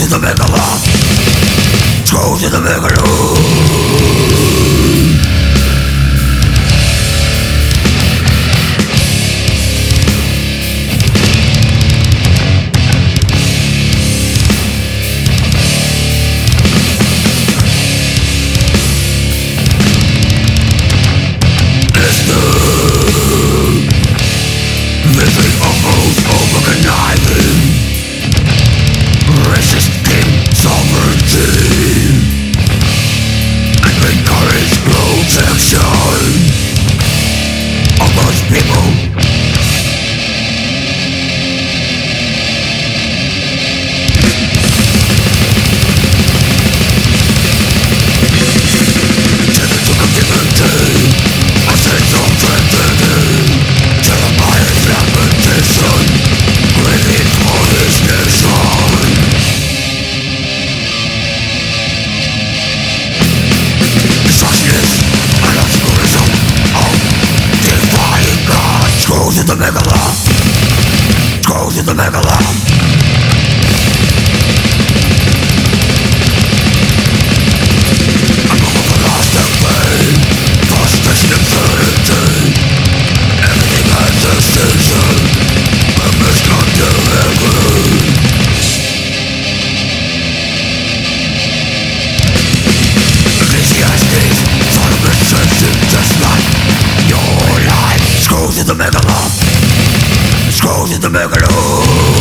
in the megala, scrolls in the megala. Living almost over conniving, resisting sovereignty, and encourage protection of most people. Given to captivity, a sense of tragedy. Jeremiah's lamentation, grieving for his nation. Destructionist and obscurism of defying God. Scrolls in the megala, scrolls in the megala. Above the last of pain, frustration and certainty. Everything has a season, a misconduct to heaven. Ecclesiastes, Solomon's searching just like your life. Scrolls in the megala, scrolls in the megala.